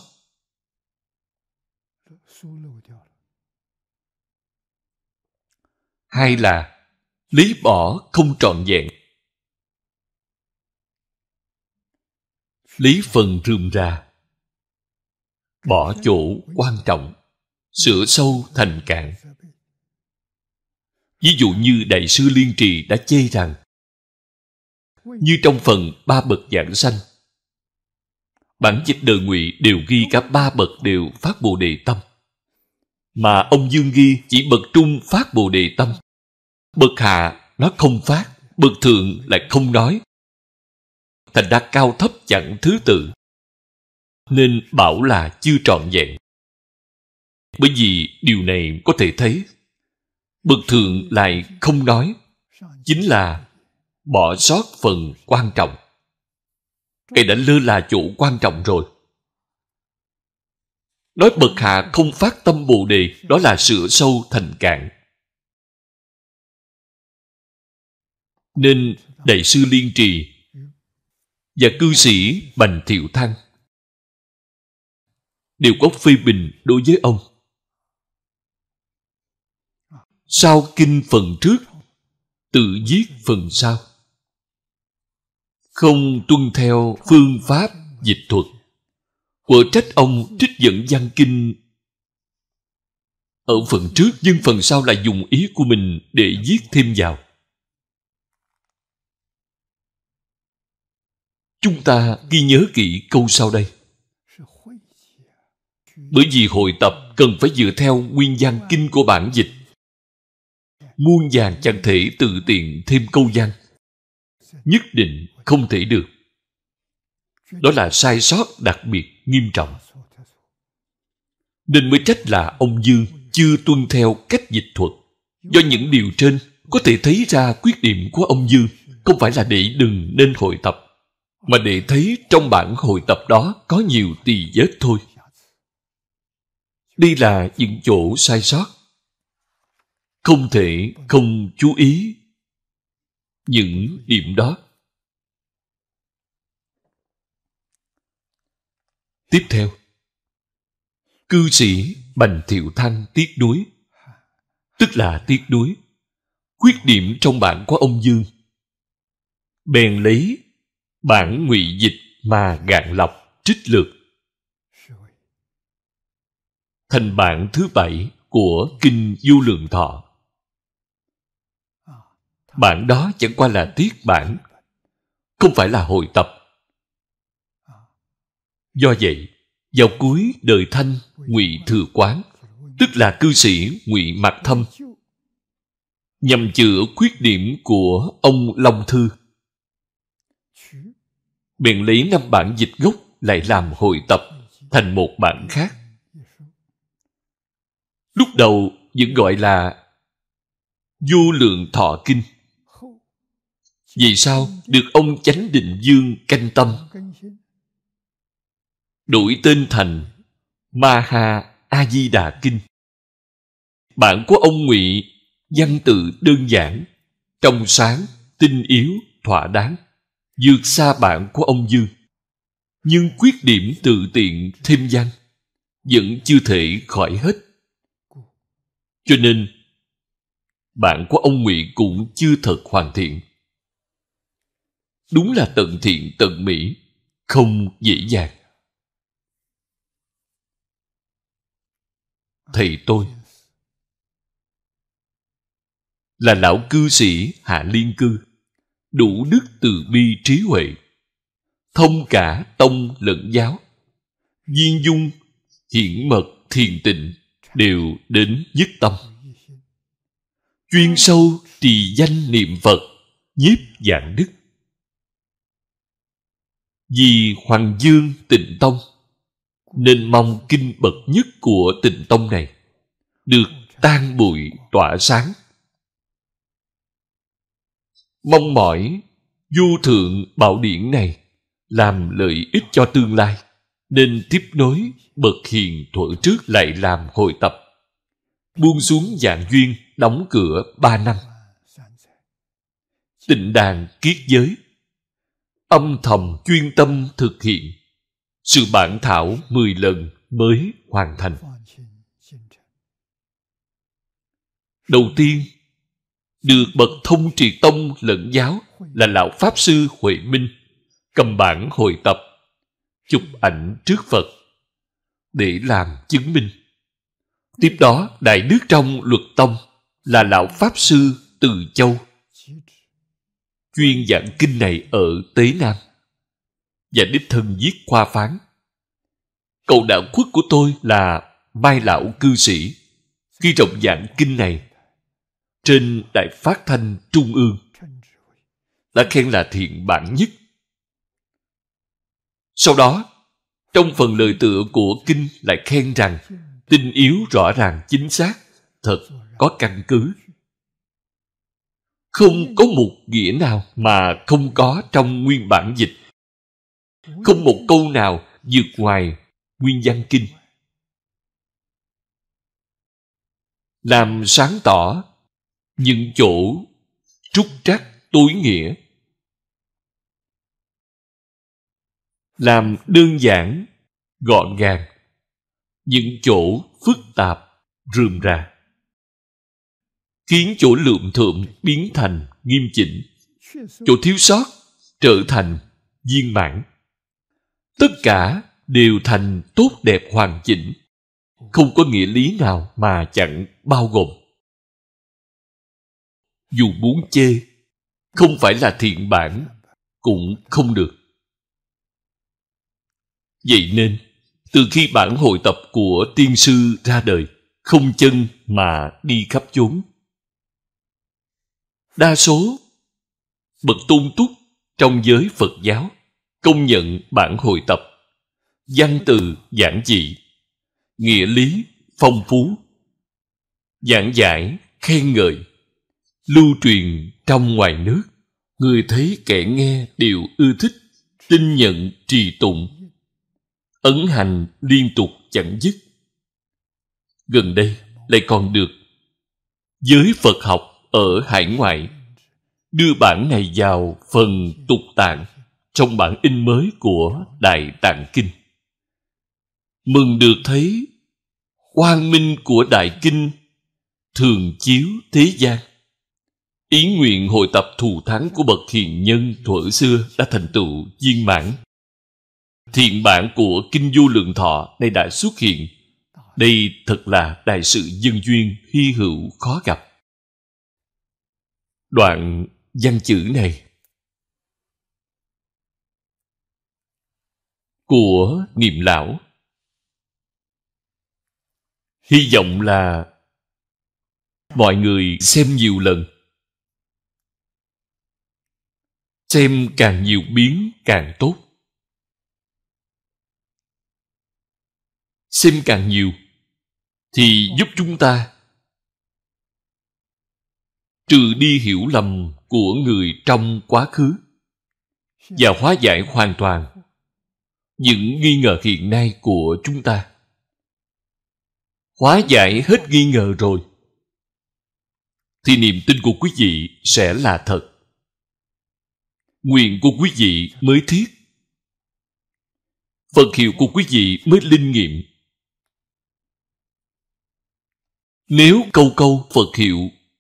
Hai là lý bỏ không trọn vẹn, lý phần rườm rà, bỏ chỗ quan trọng, sửa sâu thành cạn. Ví dụ như Đại sư Liên Trì đã chê rằng, như trong phần 3 bậc giảng sanh, bản dịch đời Ngụy đều ghi cả 3 bậc đều phát Bồ Đề tâm, mà ông Dương ghi chỉ bậc trung phát Bồ Đề tâm, bậc hạ nó không phát, bậc thượng lại không nói. Thành ra cao thấp chẳng thứ tự, nên bảo là chưa trọn vẹn. Bởi vì điều này có thể thấy bậc thượng lại không nói, chính là bỏ sót phần quan trọng. Ngài đã lơ là chỗ quan trọng rồi. Nói bậc hạ không phát tâm Bồ Đề, đó là sửa sâu thành cạn. Nên Đại sư Liên Trì và cư sĩ Bành Thiệu Thăng đều có phê bình đối với ông. Sao kinh phần trước, tự viết phần sau, không tuân theo phương pháp dịch thuật. Quở trách ông trích dẫn văn kinh ở phần trước, nhưng phần sau lại dùng ý của mình để viết thêm vào. Chúng ta ghi nhớ kỹ câu sau đây. Bởi vì hội tập cần phải dựa theo nguyên văn kinh của bản dịch, muôn vàn chẳng thể tự tiện thêm câu văn, nhất định không thể được. Đó là sai sót đặc biệt nghiêm trọng. Nên mới trách là ông Dương chưa tuân theo cách dịch thuật. Do những điều trên có thể thấy ra khuyết điểm của ông Dương không phải là để đừng nên hội tập, mà để thấy trong bản hội tập đó có nhiều tì vết thôi. Đây là những chỗ sai sót. Không thể không chú ý những điểm đó. Tiếp theo, cư sĩ Bành Thiệu Thăng tiếc nuối, tức là tiếc nuối khuyết điểm trong bản của ông Dương, bèn lấy bản ngụy dịch mà gạn lọc trích lược thành bản thứ 7 của Kinh Vô Lượng Thọ. Bản đó chẳng qua là tiết bản, không phải là hội tập. Do vậy, vào cuối đời Thanh Ngụy Thừa Quán, tức là cư sĩ Ngụy Mạc Thâm, nhằm chữa khuyết điểm của ông Long Thư, bèn lấy 5 bản dịch gốc lại làm hội tập thành một bản khác. Lúc đầu vẫn gọi là Vô Lượng Thọ Kinh. Vì sao được ông Chánh Định Dương canh tâm, đổi tên thành Maha A Di Đà Kinh. Bản của ông Ngụy văn tự đơn giản, trong sáng, tinh yếu, thỏa đáng, vượt xa bản của ông Dương. Nhưng khuyết điểm tự tiện thêm văn vẫn chưa thể khỏi hết. Cho nên bản của ông Ngụy cũng chưa thật hoàn thiện. Đúng là tận thiện tận mỹ, không dễ dàng. Thầy tôi là lão cư sĩ Hạ Liên Cư, đủ đức từ bi trí huệ, thông cả tông lẫn giáo, viên dung, hiển mật, thiền tịnh đều đến nhất tâm. chuyên sâu trì danh niệm Phật, nhiếp vạn đức. Vì Hoàng Dương Tịnh Tông nên mong kinh bậc nhất của Tịnh Tông này được tan bụi tỏa sáng. Mong mỏi vô thượng bảo điển này làm lợi ích cho tương lai, nên tiếp nối bậc hiền thuở trước lại làm hội tập, buông xuống vạn duyên, đóng cửa 3 năm. Tịnh đàn kiết giới, âm thầm chuyên tâm thực hiện, sự bản thảo 10 lần mới hoàn thành. Đầu tiên, được bậc thông triệt tông lẫn giáo là Lão Pháp Sư Huệ Minh cầm bản hội tập, chụp ảnh trước Phật để làm chứng minh. Tiếp đó, Đại Đức trong Luật Tông là Lão Pháp Sư Từ Châu, chuyên giảng kinh này ở Tế Nam, và đích thân viết khoa phán. Cậu đạo khuất của tôi là Mai Lão Cư Sĩ, khi trọng giảng kinh này trên Đài Phát Thanh Trung ương, đã khen là thiện bản nhất. Sau đó, trong phần lời tựa của kinh lại khen rằng tinh yếu rõ ràng chính xác, thật có căn cứ. Không có một nghĩa nào mà không có trong nguyên bản dịch. Không một câu nào vượt ngoài nguyên văn kinh. Làm sáng tỏ những chỗ trúc trắc tối nghĩa, làm đơn giản gọn gàng những chỗ phức tạp rườm rà, khiến chỗ lượm thượm biến thành nghiêm chỉnh, chỗ thiếu sót trở thành viên mãn. Tất cả đều thành tốt đẹp hoàn chỉnh, không có nghĩa lý nào mà chẳng bao gồm. Dù muốn chê không phải là thiện bản cũng không được. Vậy nên, từ khi bản hội tập của tiên sư ra đời, không chân mà đi khắp chốn. Đa số bậc tôn túc trong giới Phật giáo công nhận bản hội tập, văn từ giản dị, nghĩa lý phong phú, giảng giải khen ngợi, lưu truyền trong ngoài nước. Người thấy kẻ nghe đều ưa thích, tin nhận trì tụng, ấn hành liên tục chẳng dứt. Gần đây lại còn được giới Phật học ở hải ngoại đưa bản này vào phần tục tạng trong bản in mới của Đại Tạng Kinh. Mừng được thấy quang minh của Đại Kinh thường chiếu thế gian. Ý nguyện hội tập thù thắng của bậc hiền nhân thuở xưa đã thành tựu viên mãn. Thiện bản của Kinh Vô Lượng Thọ nay đã xuất hiện. Đây thật là đại sự nhân duyên hy hữu khó gặp. Đoạn văn chữ này của Niệm Lão, hy vọng là mọi người xem nhiều lần, xem càng nhiều biến càng tốt. Xem càng nhiều thì giúp chúng ta trừ đi hiểu lầm của người trong quá khứ và hóa giải hoàn toàn những nghi ngờ hiện nay của chúng ta. Hóa giải hết nghi ngờ rồi thì niềm tin của quý vị sẽ là thật. Nguyện của quý vị mới thiết. Phật hiệu của quý vị mới linh nghiệm. Nếu câu câu Phật hiệu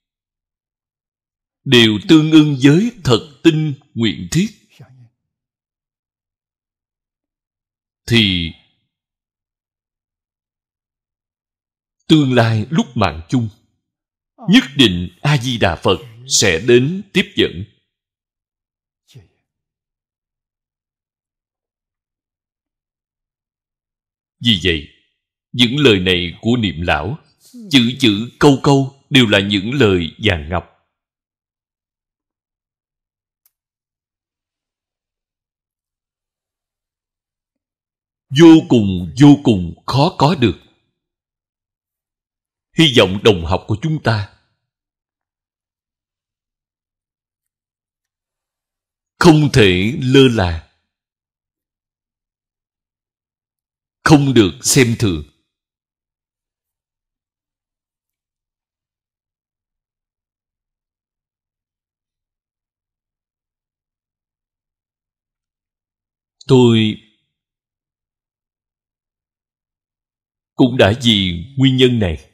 đều tương ưng với thật tinh nguyện thiết thì tương lai lúc mạng chung nhất định A-di-đà Phật sẽ đến tiếp dẫn. Vì vậy, những lời này của Niệm Lão chữ chữ câu câu đều là những lời vàng ngọc. Vô cùng khó có được. Hy vọng đồng học của chúng ta không thể lơ là, không được xem thường. Tôi cũng đã vì nguyên nhân này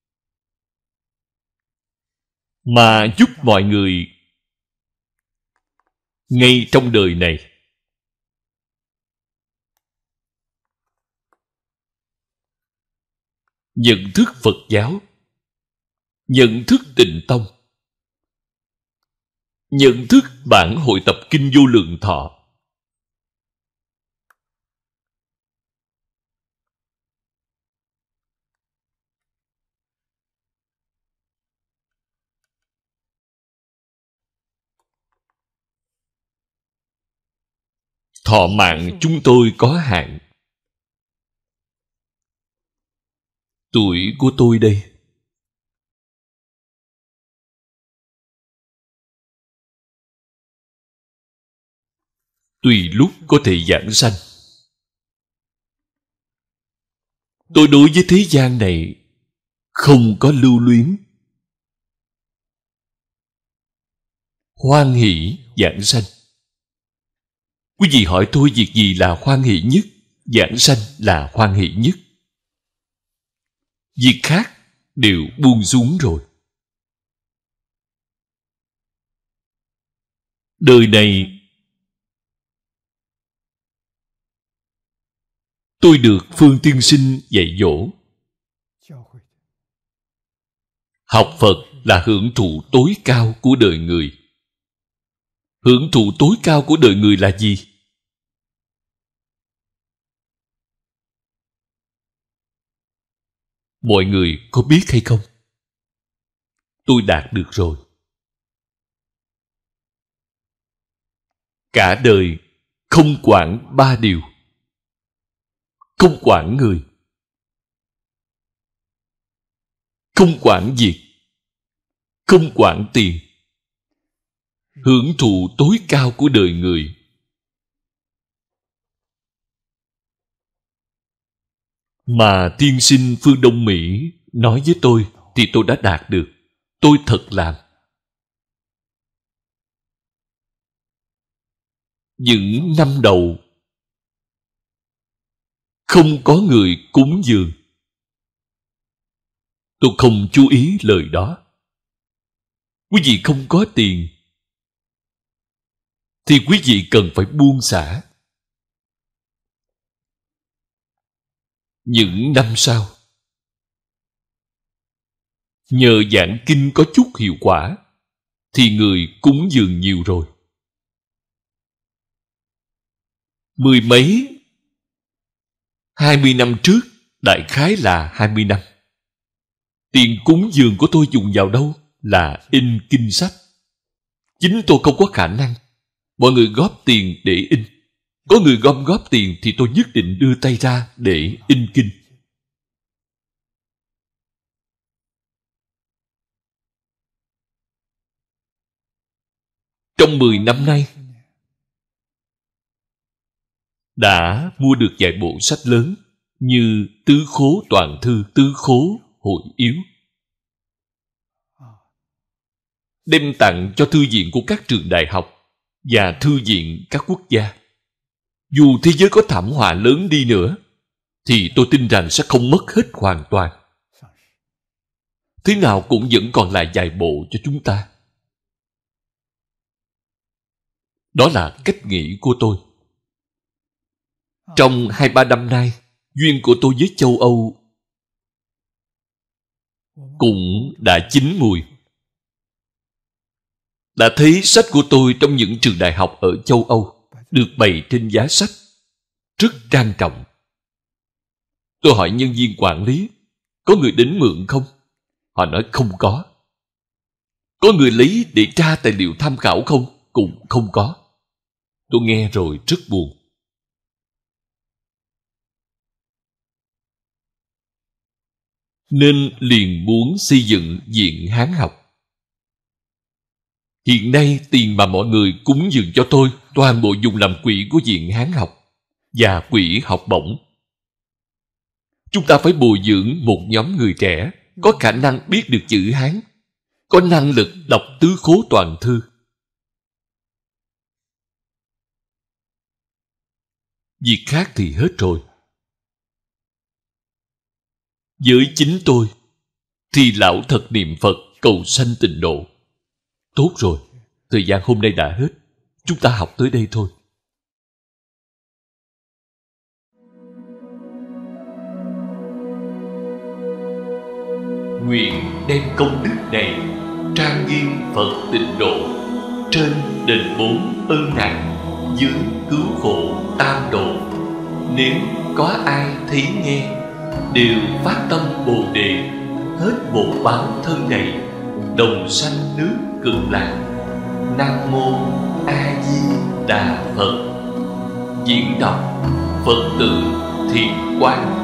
mà giúp mọi người ngay trong đời này nhận thức Phật giáo, nhận thức Tịnh Tông, nhận thức bản hội tập Kinh Vô Lượng Thọ. Thọ mạng chúng tôi có hạn. Tuổi của tôi đây tùy lúc có thể giảng sanh. Tôi đối với thế gian này không có lưu luyến, hoan hỷ giảng sanh. Quý vị hỏi tôi việc gì là hoan hỷ nhất? Giảng sanh là hoan hỷ nhất. Việc khác đều buông xuống rồi. Đời này tôi được Phương Tiên Sinh dạy dỗ. Học Phật là hưởng thụ tối cao của đời người. Hưởng thụ tối cao của đời người là gì? Mọi người có biết hay không? Tôi đạt được rồi. Cả đời không quản ba điều. Không quản người, không quản việc, không quản tiền. Hưởng thụ tối cao của đời người. Mà tiên sinh phương Đông Mỹ nói với tôi thì tôi đã đạt được. Tôi thật làm. Những năm đầu không có người cúng dường, tôi không chú ý lời đó. Quý vị không có tiền thì quý vị cần phải buông xả. Những năm sau, nhờ giảng kinh có chút hiệu quả thì người cúng dường nhiều rồi. Mười mấy 20 năm trước, đại khái là 20 năm. Tiền cúng dường của tôi dùng vào đâu? Là in kinh sách. Chính tôi không có khả năng. Mọi người góp tiền để in. Có người gom góp tiền thì tôi nhất định đưa tay ra để in kinh. Trong 10 năm nay, đã mua được vài bộ sách lớn như Tứ Khố Toàn Thư, Tứ Khố Hội Yếu, đem tặng cho thư viện của các trường đại học và thư viện các quốc gia. Dù thế giới có thảm họa lớn đi nữa thì tôi tin rằng sẽ không mất hết hoàn toàn. Thế nào cũng vẫn còn lại vài bộ cho chúng ta. Đó là cách nghĩ của tôi. Trong 2-3 năm nay, duyên của tôi với châu Âu cũng đã chín mùi. Đã thấy sách của tôi trong những trường đại học ở châu Âu được bày trên giá sách, rất trang trọng. Tôi hỏi nhân viên quản lý, có người đến mượn không? Họ nói không có. Có người lấy để tra tài liệu tham khảo không? Cũng không có. Tôi nghe rồi rất buồn. Nên liền muốn xây dựng viện Hán học. Hiện nay tiền mà mọi người cúng dường cho tôi toàn bộ dùng làm quỹ của viện Hán học và quỹ học bổng. Chúng ta phải bồi dưỡng một nhóm người trẻ có khả năng biết được chữ Hán, có năng lực đọc tứ khố toàn thư. Việc khác thì hết rồi. Với chính tôi thì lão thật niệm Phật cầu sanh tịnh độ. Tốt rồi, thời gian hôm nay đã hết. Chúng ta học tới đây thôi. Nguyện đem công đức này trang nghiêm Phật tịnh độ, trên đền bốn ân nặng, dưới cứu khổ tam độ. Nếu có ai thấy nghe đều phát tâm Bồ Đề, hết một báo thân này, đồng sanh nước Cực Lạc. Nam mô A Di Đà Phật. Diễn đọc Phật tử Thiện Quang.